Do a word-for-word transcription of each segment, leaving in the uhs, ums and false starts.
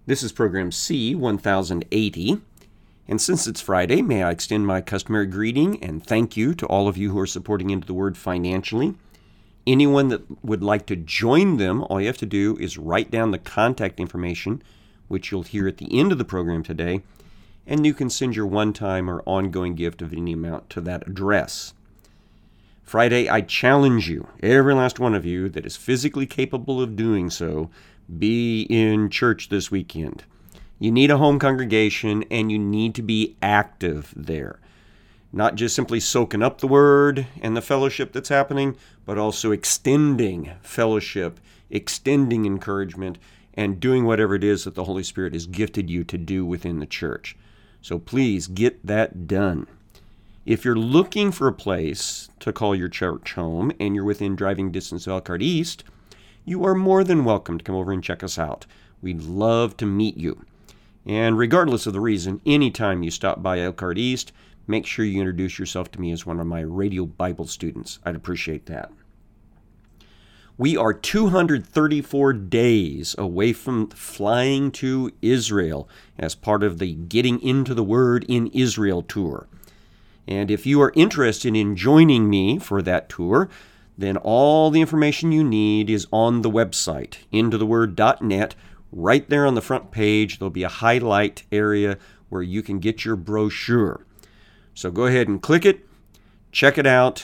This is program C one thousand eighty, and since it's Friday, may I extend my customary greeting and thank you to all of you who are supporting Into the Word financially. Anyone that would like to join them, all you have to do is write down the contact information, which you'll hear at the end of the program today, and you can send your one-time or ongoing gift of any amount to that address. Friday, I challenge you, every last one of you that is physically capable of doing so, be in church this weekend. You need a home congregation, and you need to be active there. Not just simply soaking up the Word and the fellowship that's happening, but also extending fellowship, extending encouragement, and doing whatever it is that the Holy Spirit has gifted you to do within the church. So please get that done. If you're looking for a place to call your church home and you're within driving distance of Elkhart East, you are more than welcome to come over and check us out. We'd love to meet you. And regardless of the reason, anytime you stop by Elkhart East, make sure you introduce yourself to me as one of my Radio Bible students. I'd appreciate that. We are two hundred thirty-four days away from flying to Israel as part of the Getting Into the Word in Israel tour. And if you are interested in joining me for that tour, then all the information you need is on the website, into the word dot net. Right there on the front page, there'll be a highlight area where you can get your brochure. So go ahead and click it, check it out,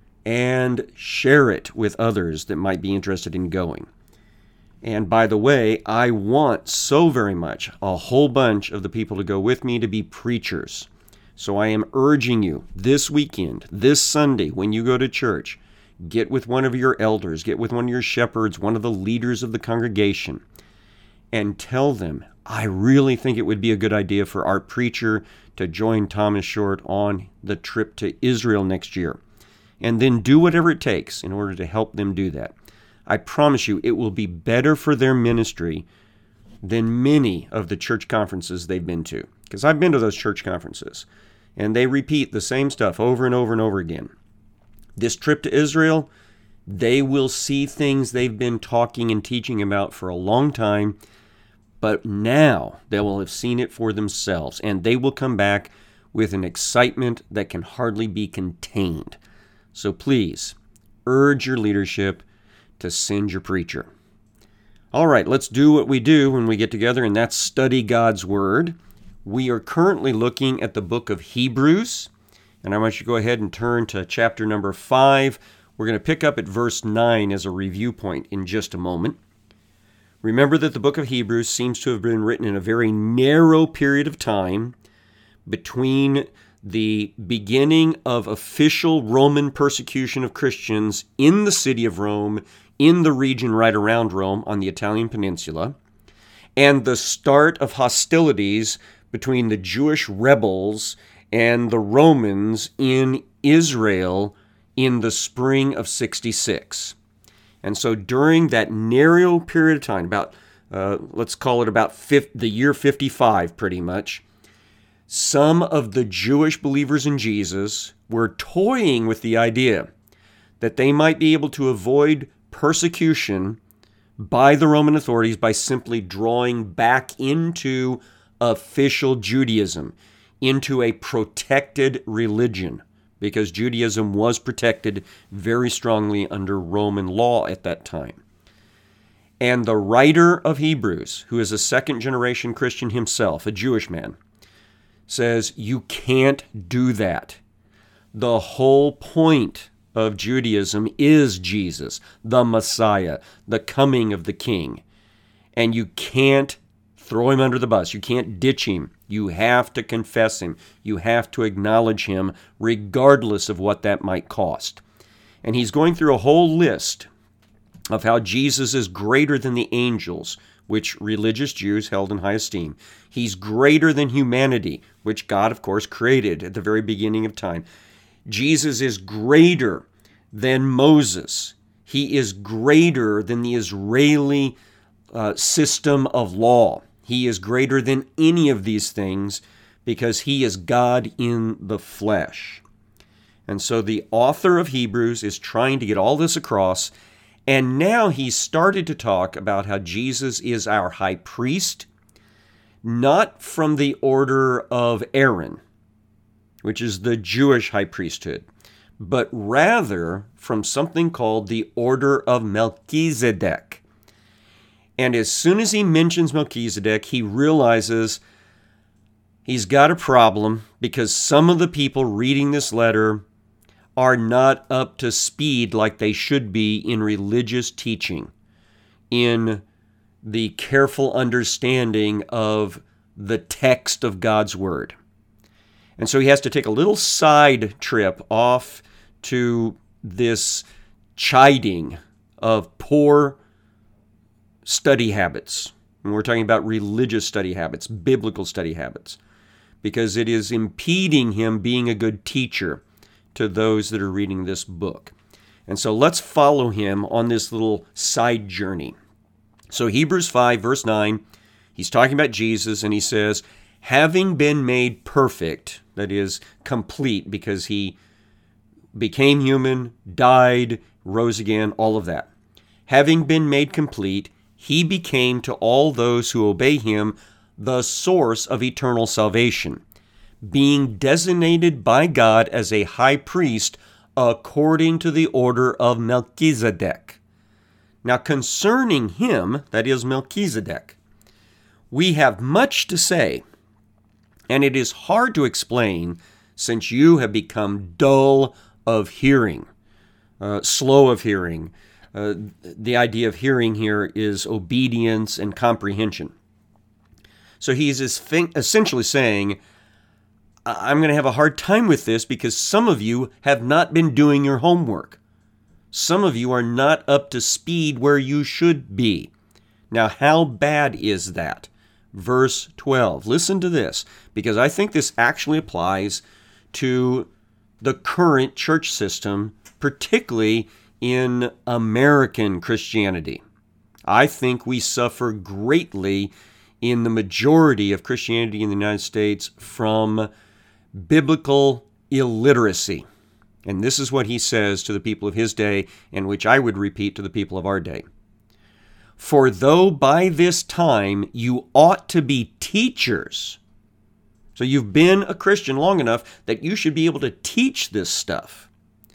and share it with others that might be interested in going. And by the way, I want so very much a whole bunch of the people to go with me to be preachers. So I am urging you this weekend, this Sunday, when you go to church, get with one of your elders, get with one of your shepherds, one of the leaders of the congregation, and tell them, I really think it would be a good idea for our preacher to join Thomas Short on the trip to Israel next year. And then do whatever it takes in order to help them do that. I promise you, it will be better for their ministry than many of the church conferences they've been to. Because I've been to those church conferences, and they repeat the same stuff over and over and over again. This trip to Israel, they will see things they've been talking and teaching about for a long time, but now they will have seen it for themselves, and they will come back with an excitement that can hardly be contained. So please, urge your leadership to send your preacher. All right, let's do what we do when we get together, and that's study God's Word. We are currently looking at the book of Hebrews, and I want you to go ahead and turn to chapter number five. We're going to pick up at verse nine as a review point in just a moment. Remember that the book of Hebrews seems to have been written in a very narrow period of time between the beginning of official Roman persecution of Christians in the city of Rome, in the region right around Rome on the Italian peninsula, and the start of hostilities between the Jewish rebels and the Romans in Israel in the spring of sixty-six. And so during that narrow period of time, about, uh, let's call it about fifty, the year fifty-five pretty much, some of the Jewish believers in Jesus were toying with the idea that they might be able to avoid persecution by the Roman authorities by simply drawing back into official Judaism, into a protected religion, because Judaism was protected very strongly under Roman law at that time. And the writer of Hebrews, who is a second-generation Christian himself, a Jewish man, says you can't do that. The whole point of Judaism is Jesus, the Messiah, the coming of the King. And you can't throw him under the bus. You can't ditch him. You have to confess him. You have to acknowledge him, regardless of what that might cost. And he's going through a whole list of how Jesus is greater than the angels, which religious Jews held in high esteem. He's greater than humanity, which God, of course, created at the very beginning of time. Jesus is greater than Moses. He is greater than the Israeli uh, system of law. He is greater than any of these things because he is God in the flesh. And so the author of Hebrews is trying to get all this across, and now he's started to talk about how Jesus is our high priest, not from the order of Aaron, which is the Jewish high priesthood, but rather from something called the order of Melchizedek. And as soon as he mentions Melchizedek, he realizes he's got a problem because some of the people reading this letter are not up to speed like they should be in religious teaching, in the careful understanding of the text of God's Word. And so he has to take a little side trip off to this chiding of poor study habits. And we're talking about religious study habits, biblical study habits, because it is impeding him being a good teacher to those that are reading this book. And so let's follow him on this little side journey. So Hebrews five, verse nine, he's talking about Jesus, and he says, having been made perfect, that is, complete, because he became human, died, rose again, all of that. Having been made complete, he became to all those who obey him the source of eternal salvation, being designated by God as a high priest according to the order of Melchizedek. Now concerning him, that is Melchizedek, we have much to say, and it is hard to explain since you have become dull of hearing, uh, slow of hearing. Uh, the idea of hearing here is obedience and comprehension. So he's essentially saying, I'm going to have a hard time with this because some of you have not been doing your homework. Some of you are not up to speed where you should be. Now, how bad is that? Verse twelve. Listen to this, because I think this actually applies to the current church system, particularly in American Christianity. I think we suffer greatly in the majority of Christianity in the United States from biblical illiteracy. And this is what he says to the people of his day, and which I would repeat to the people of our day. For though by this time you ought to be teachers, so you've been a Christian long enough that you should be able to teach this stuff,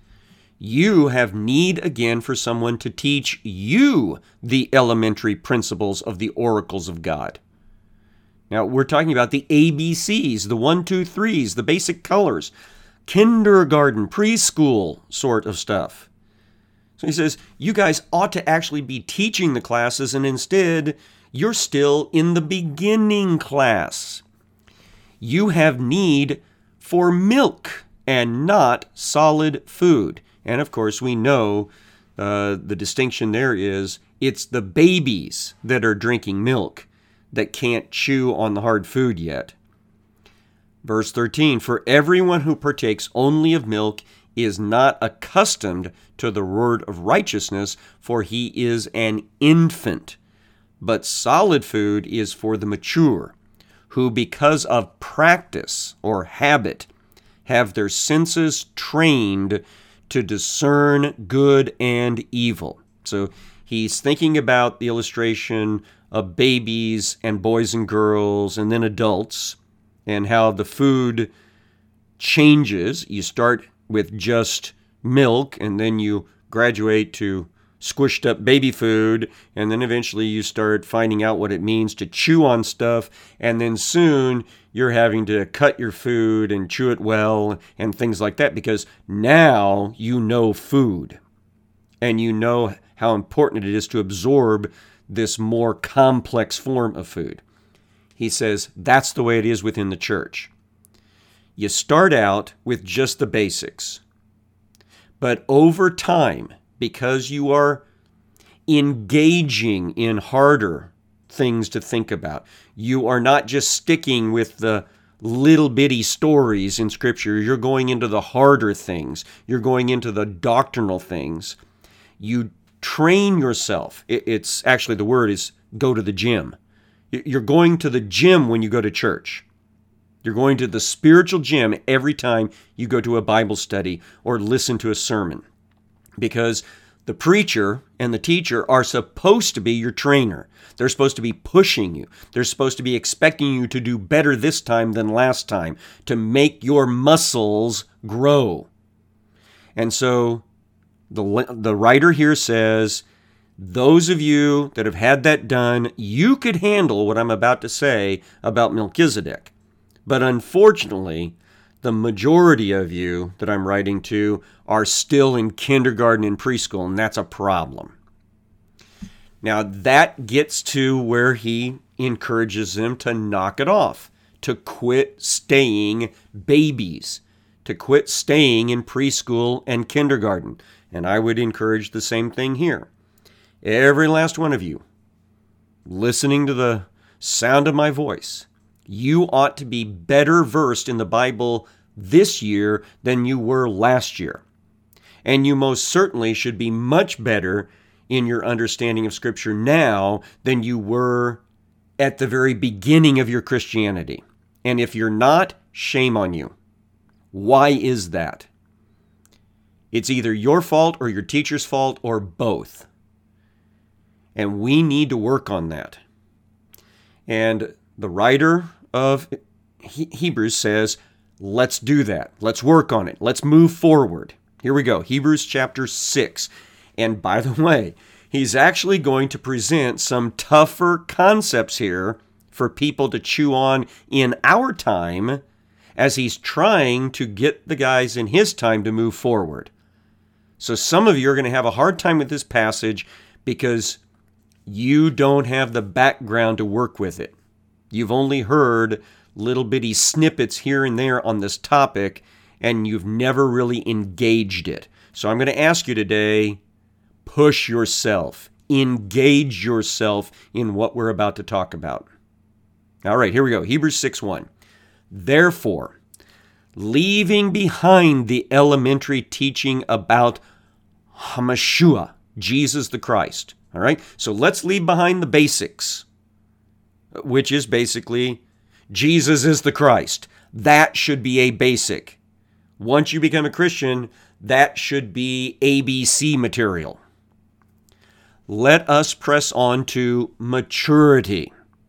you have need again for someone to teach you the elementary principles of the oracles of God. Now, we're talking about the A B Cs, the one, two, threes, the basic colors, kindergarten, preschool sort of stuff. So he says, you guys ought to actually be teaching the classes, and instead, you're still in the beginning class. You have need for milk and not solid food. And of course, we know uh, the distinction there is it's the babies that are drinking milk that can't chew on the hard food yet. Verse thirteen, for everyone who partakes only of milk is not accustomed to the word of righteousness, for he is an infant. But solid food is for the mature, who because of practice or habit have their senses trained to discern good and evil. So he's thinking about the illustration of babies and boys and girls and then adults, and how the food changes. You start with just milk, and then you graduate to squished up baby food, and then eventually you start finding out what it means to chew on stuff, and then soon you're having to cut your food and chew it well and things like that, because now you know food, and you know how important it is to absorb this more complex form of food. He says that's the way it is within the church. You start out with just the basics. But over time, because you are engaging in harder things to think about, you are not just sticking with the little bitty stories in Scripture. You're going into the harder things. You're going into the doctrinal things. You train yourself. It's actually, the word is go to the gym. You're going to the gym when you go to church. You're going to the spiritual gym every time you go to a Bible study or listen to a sermon, because The preacher and the teacher are supposed to be your trainer. They're supposed to be pushing you. They're supposed to be expecting you to do better this time than last time, to make your muscles grow. And so the, the writer here says, those of you that have had that done, you could handle what I'm about to say about Melchizedek. But unfortunately, the majority of you that I'm writing to are still in kindergarten and preschool, and that's a problem. Now, that gets to where he encourages them to knock it off, to quit staying babies, to quit staying in preschool and kindergarten. And I would encourage the same thing here. Every last one of you, listening to the sound of my voice, you ought to be better versed in the Bible this year than you were last year. And you most certainly should be much better in your understanding of Scripture now than you were at the very beginning of your Christianity. And if you're not, shame on you. Why is that? It's either your fault or your teacher's fault or both. And we need to work on that. And the writer of Hebrews says, let's do that. Let's work on it. Let's move forward. Here we go. Hebrews chapter six. And by the way, he's actually going to present some tougher concepts here for people to chew on in our time as he's trying to get the guys in his time to move forward. So some of you are going to have a hard time with this passage because you don't have the background to work with it. You've only heard little bitty snippets here and there on this topic, and you've never really engaged it. So I'm going to ask you today, push yourself. Engage yourself in what we're about to talk about. All right, here we go. Hebrews six one. Therefore, leaving behind the elementary teaching about Hamashua, Jesus the Christ. All right, so let's leave behind the basics, which is basically Jesus is the Christ. That should be a basic. Once you become a Christian, that should be A B C material. Let us press on to maturity,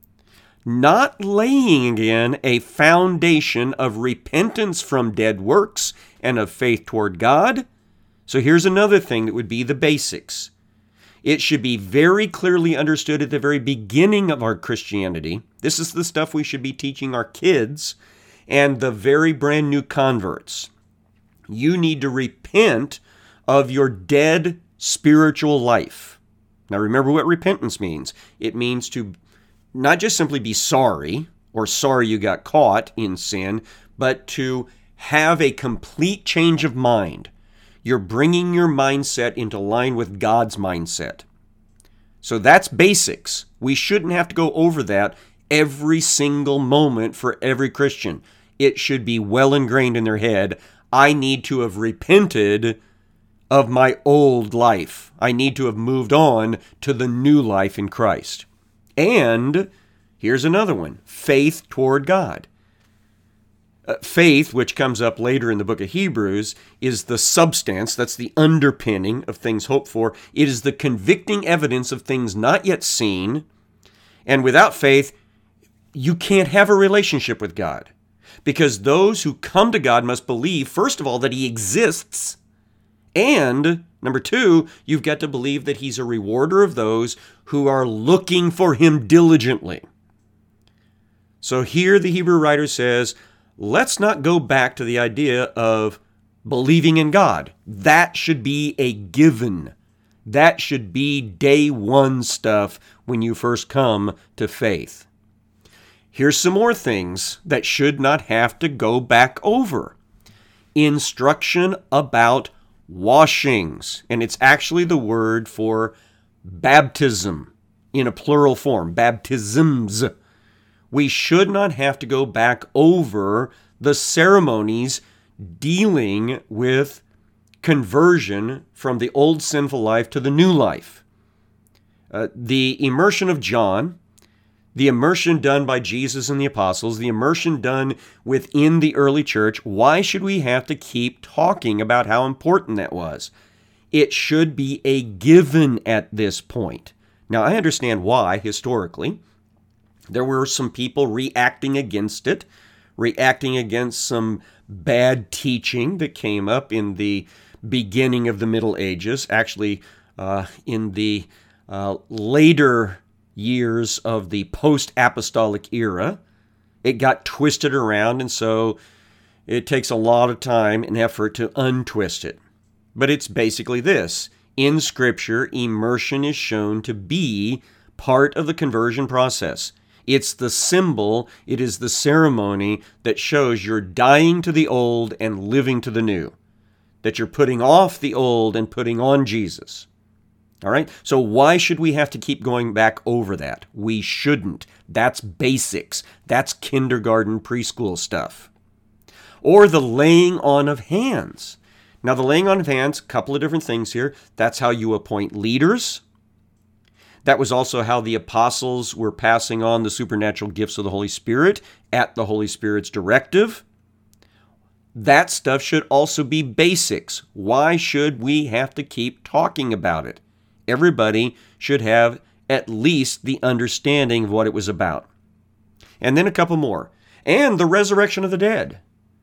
not laying again a foundation of repentance from dead works and of faith toward God. So here's another thing that would be the basics. It should be very clearly understood at the very beginning of our Christianity. This is the stuff we should be teaching our kids and the very brand new converts. You need to repent of your dead spiritual life. Now remember what repentance means. It means to not just simply be sorry or sorry you got caught in sin, but to have a complete change of mind. You're bringing your mindset into line with God's mindset. So that's basics. We shouldn't have to go over that every single moment for every Christian. It should be well ingrained in their head. I need to have repented of my old life. I need to have moved on to the new life in Christ. And here's another one, faith toward God. Uh, faith, which comes up later in the book of Hebrews, is the substance, that's the underpinning of things hoped for. It is the convicting evidence of things not yet seen. And without faith, you can't have a relationship with God. Because those who come to God must believe, first of all, that He exists. And, number two, you've got to believe that He's a rewarder of those who are looking for Him diligently. So here the Hebrew writer says, let's not go back to the idea of believing in God. That should be a given. That should be day one stuff when you first come to faith. Here's some more things that should not have to go back over. Instruction about washings. And it's actually the word for baptism in a plural form, baptisms. We should not have to go back over the ceremonies dealing with conversion from the old sinful life to the new life. Uh, the immersion of John, the immersion done by Jesus and the apostles, the immersion done within the early church, why should we have to keep talking about how important that was? It should be a given at this point. Now, I understand why, historically. There were some people reacting against it, reacting against some bad teaching that came up in the beginning of the Middle Ages, actually uh, in the uh, later years of the post-apostolic era. It got twisted around, and so it takes a lot of time and effort to untwist it. But it's basically this. In Scripture, immersion is shown to be part of the conversion process. It's the symbol, it is the ceremony that shows you're dying to the old and living to the new. That you're putting off the old and putting on Jesus. All right? So why should we have to keep going back over that? We shouldn't. That's basics. That's kindergarten, preschool stuff. Or the laying on of hands. Now, the laying on of hands, a couple of different things here. That's how you appoint leaders. That was also how the apostles were passing on the supernatural gifts of the Holy Spirit at the Holy Spirit's directive. That stuff should also be basics. Why should we have to keep talking about it? Everybody should have at least the understanding of what it was about. And then a couple more. And the resurrection of the dead.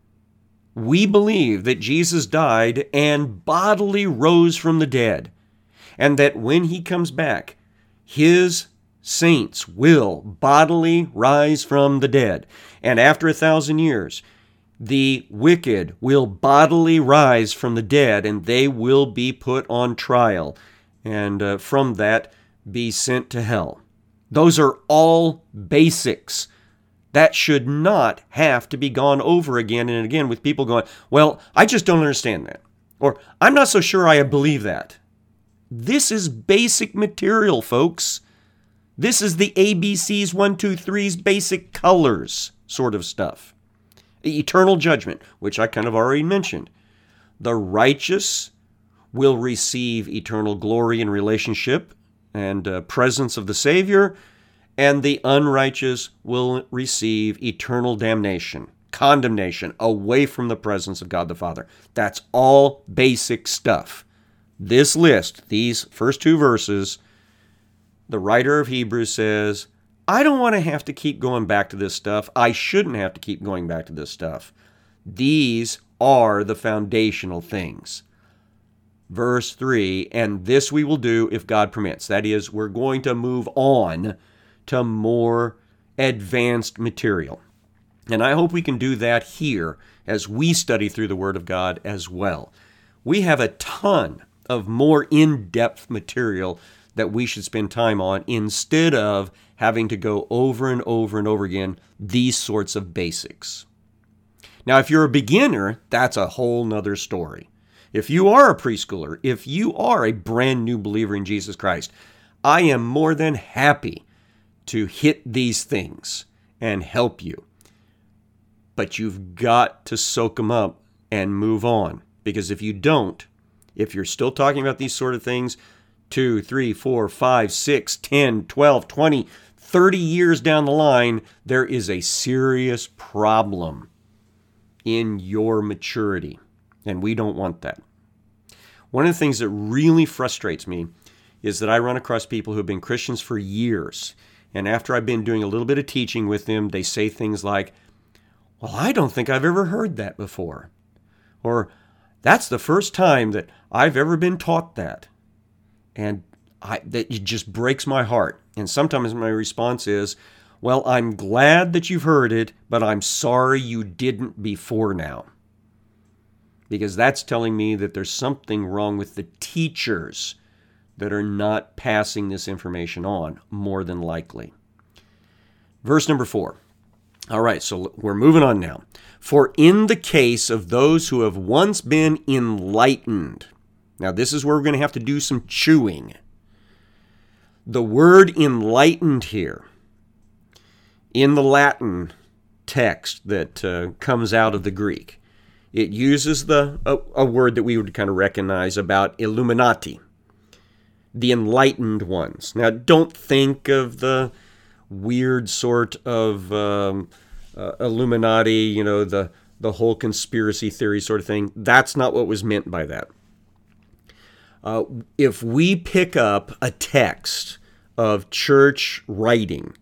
We believe that Jesus died and bodily rose from the dead, and that when he comes back, his saints will bodily rise from the dead. And after a thousand years, the wicked will bodily rise from the dead, and they will be put on trial, and uh, from that be sent to hell. Those are all basics. That should not have to be gone over again and again with people going, well, I just don't understand that. Or, I'm not so sure I believe that. This is basic material, folks. This is the A B Cs, one, two, threes, basic colors sort of stuff. Eternal judgment, which I kind of already mentioned. The righteous will receive eternal glory and relationship and uh, presence of the Savior, and the unrighteous will receive eternal damnation, condemnation, away from the presence of God the Father. That's all basic stuff. This list, these first two verses, the writer of Hebrews says, I don't want to have to keep going back to this stuff. I shouldn't have to keep going back to this stuff. These are the foundational things. Verse three, and this we will do if God permits. That is, we're going to move on to more advanced material. And I hope we can do that here as we study through the Word of God as well. We have a ton of more in-depth material that we should spend time on instead of having to go over and over and over again these sorts of basics. Now, if you're a beginner, that's a whole nother story. If you are a preschooler, if you are a brand new believer in Jesus Christ, I am more than happy to hit these things and help you. But you've got to soak them up and move on. Because if you don't, if you're still talking about these sort of things, two, three, four, five, six, ten, twelve, twenty, thirty years down the line, there is a serious problem in your maturity. And we don't want that. One of the things that really frustrates me is that I run across people who have been Christians for years. And after I've been doing a little bit of teaching with them, they say things like, well, I don't think I've ever heard that before. Or, that's the first time that I've ever been taught that. And I, that it just breaks my heart. And sometimes my response is, well, I'm glad that you've heard it, but I'm sorry you didn't before now. Because that's telling me that there's something wrong with the teachers that are not passing this information on, more than likely. Verse number four. All right, so we're moving on now. For in the case of those who have once been enlightened. Now, this is where we're going to have to do some chewing. The word enlightened here, in the Latin text that uh, comes out of the Greek, it uses the a, a word that we would kind of recognize about Illuminati. The enlightened ones. Now, don't think of the weird sort of um, uh, Illuminati, you know, the, the whole conspiracy theory sort of thing. That's not what was meant by that. Uh, if we pick up a text of church writing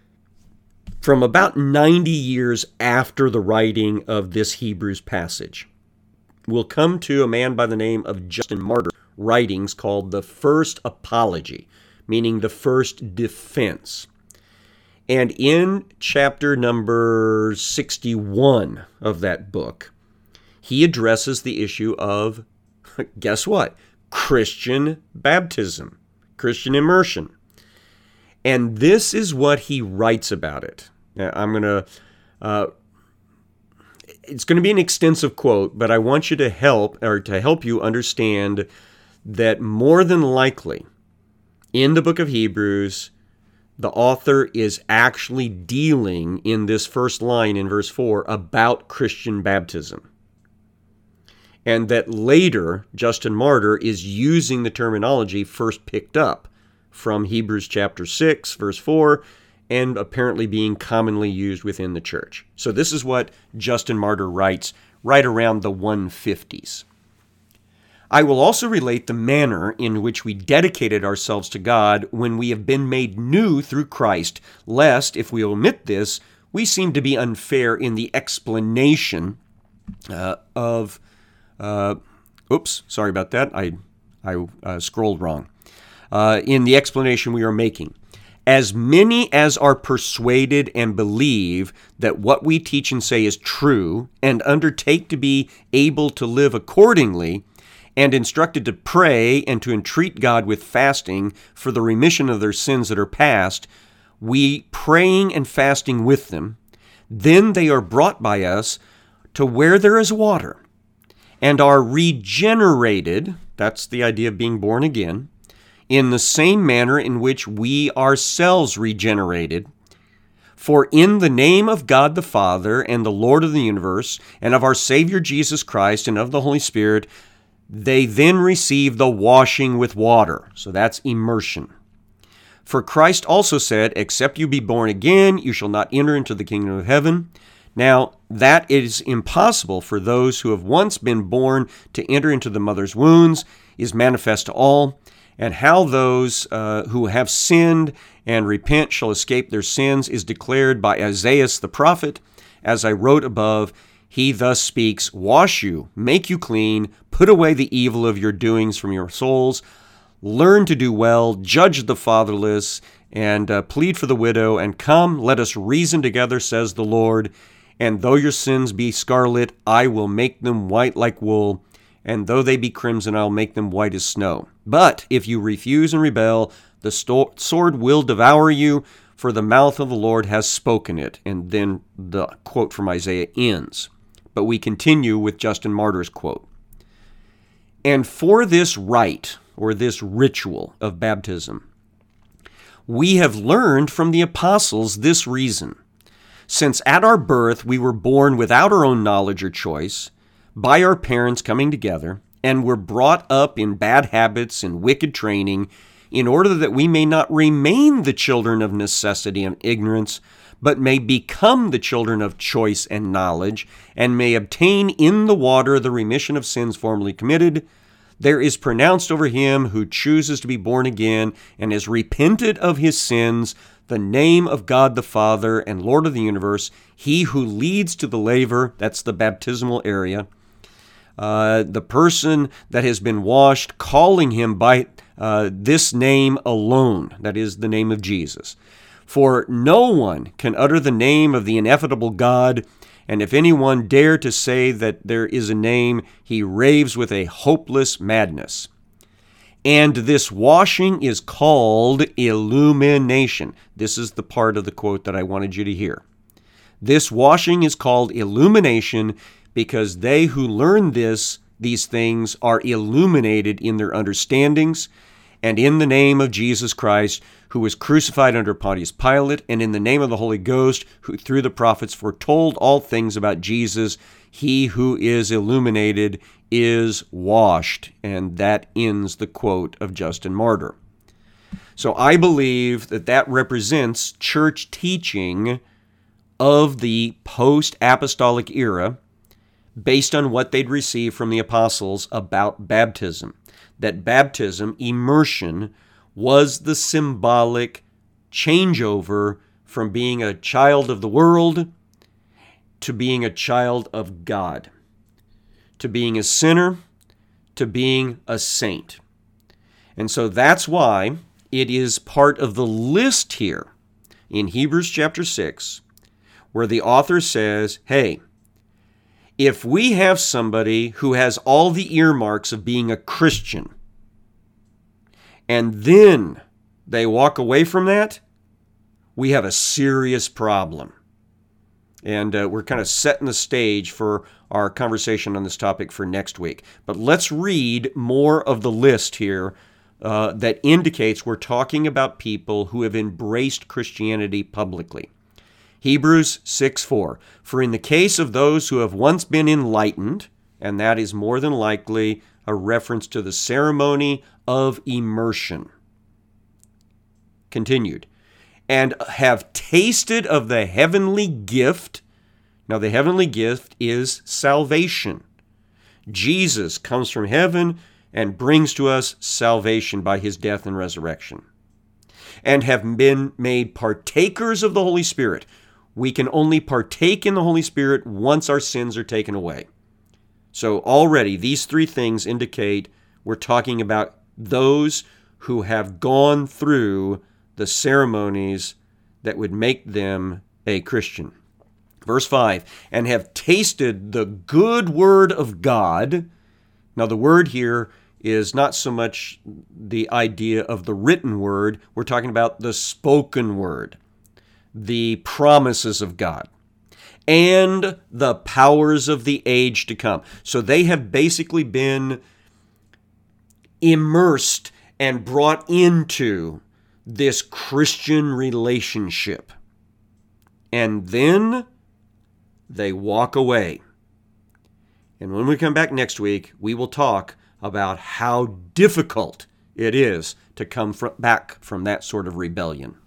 from about ninety years after the writing of this Hebrews passage, we'll come to a man by the name of Justin Martyr writings called the First Apology, meaning the first defense. And in chapter number sixty-one of that book, he addresses the issue of, guess what? Christian baptism, Christian immersion. And this is what he writes about it. Now, I'm going to, uh, it's going to be an extensive quote, but I want you to help, or to help you understand that more than likely, in the book of Hebrews, the author is actually dealing in this first line in verse four about Christian baptism. And that later, Justin Martyr is using the terminology first picked up from Hebrews chapter six, verse four, and apparently being commonly used within the church. So this is what Justin Martyr writes right around the one fifties. I will also relate the manner in which we dedicated ourselves to God when we have been made new through Christ, lest, if we omit this, we seem to be unfair in the explanation uh, of Uh, oops, sorry about that. I I uh, scrolled wrong. Uh, in the explanation we are making. As many as are persuaded and believe that what we teach and say is true, and undertake to be able to live accordingly, and instructed to pray and to entreat God with fasting for the remission of their sins that are past, we praying and fasting with them, then they are brought by us to where there is water, and are regenerated, that's the idea of being born again, in the same manner in which we ourselves regenerated. For in the name of God the Father and the Lord of the universe, and of our Savior Jesus Christ and of the Holy Spirit, they then receive the washing with water. So that's immersion. For Christ also said, except you be born again, you shall not enter into the kingdom of heaven. Now, that is impossible for those who have once been born to enter into the mother's wounds is manifest to all, and how those uh, who have sinned and repent shall escape their sins is declared by Isaiah the prophet. As I wrote above, he thus speaks, wash you, make you clean, put away the evil of your doings from your souls, learn to do well, judge the fatherless, and uh, plead for the widow, and come, let us reason together, says the Lord. And though your sins be scarlet, I will make them white like wool, and though they be crimson, I will make them white as snow. But if you refuse and rebel, the sto- sword will devour you, for the mouth of the Lord has spoken it. And then the quote from Isaiah ends. But we continue with Justin Martyr's quote. And for this rite, or this ritual of baptism, we have learned from the apostles this reason. Since at our birth we were born without our own knowledge or choice, by our parents coming together, and were brought up in bad habits and wicked training, in order that we may not remain the children of necessity and ignorance, but may become the children of choice and knowledge, and may obtain in the water the remission of sins formerly committed, there is pronounced over him who chooses to be born again and has repented of his sins the name of God the Father and Lord of the universe, he who leads to the laver, that's the baptismal area, uh, the person that has been washed, calling him by uh, this name alone, that is the name of Jesus. For no one can utter the name of the ineffable God, and if anyone dare to say that there is a name, he raves with a hopeless madness. And this washing is called illumination. This is the part of the quote that I wanted you to hear. This washing is called illumination because they who learn this, these things are illuminated in their understandings, and in the name of Jesus Christ, who was crucified under Pontius Pilate, and in the name of the Holy Ghost, who through the prophets foretold all things about Jesus, he who is illuminated is washed. And that ends the quote of Justin Martyr. So I believe that that represents church teaching of the post-apostolic era based on what they'd received from the apostles about baptism. that baptism, immersion, was the symbolic changeover from being a child of the world to being a child of God, to being a sinner to being a saint. And so that's why it is part of the list here in Hebrews chapter six, where the author says, hey, if we have somebody who has all the earmarks of being a Christian, and then they walk away from that, we have a serious problem. And uh, we're kind of setting the stage for our conversation on this topic for next week. But let's read more of the list here uh, that indicates we're talking about people who have embraced Christianity publicly. Hebrews six four, for in the case of those who have once been enlightened, and that is more than likely a reference to the ceremony of immersion. Continued. And have tasted of the heavenly gift. Now, the heavenly gift is salvation. Jesus comes from heaven and brings to us salvation by his death and resurrection. And have been made partakers of the Holy Spirit. We can only partake in the Holy Spirit once our sins are taken away. So already these three things indicate we're talking about those who have gone through the ceremonies that would make them a Christian. Verse five, and have tasted the good word of God. Now the word here is not so much the idea of the written word. We're talking about the spoken word, the promises of God, and the powers of the age to come. So they have basically been immersed and brought into this Christian relationship. And then they walk away. And when we come back next week, we will talk about how difficult it is to come fr- back from that sort of rebellion.